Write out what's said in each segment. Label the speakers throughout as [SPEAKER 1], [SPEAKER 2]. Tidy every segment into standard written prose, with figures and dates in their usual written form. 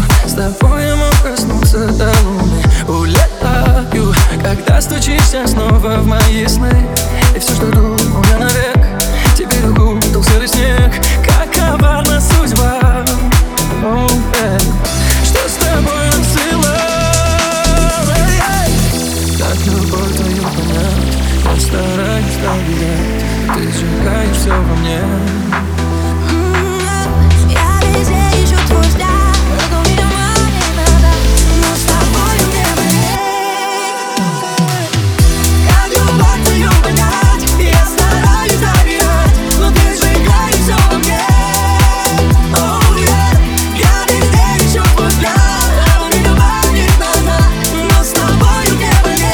[SPEAKER 1] С тобой я мог коснуться до луны. Улетаю, когда стучишься снова в мои сны. И все, что думал я навек, теперь укутал серый снег. Как коварна судьба. Oh, yeah. Что с тобой насыло? Как любовь твою понять? Я стараюсь доверять, ты сжигаешь все во мне.
[SPEAKER 2] Я везде ищу твой взгляд, но меня манит назад. Но с тобою мне болеть. Как любовь твою понять? Я стараюсь доверять, но ты сжигаешь все во мне. Oh, yeah. Я везде ищу твой взгляд, но меня манит назад. Но с тобою мне болеть.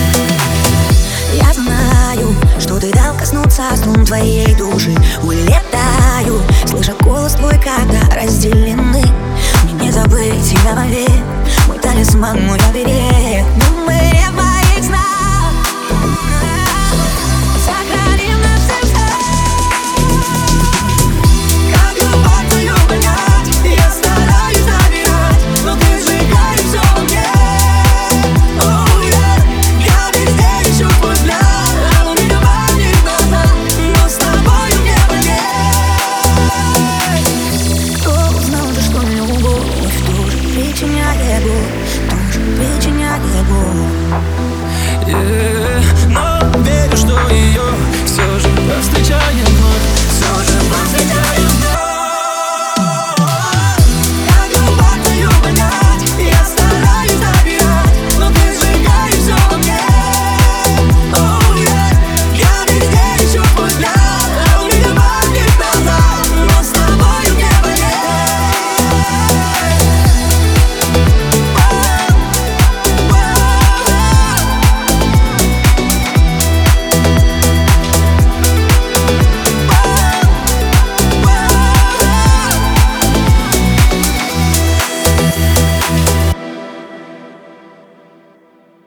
[SPEAKER 2] Я знаю, что ты дал коснуться струн твоей души. Улет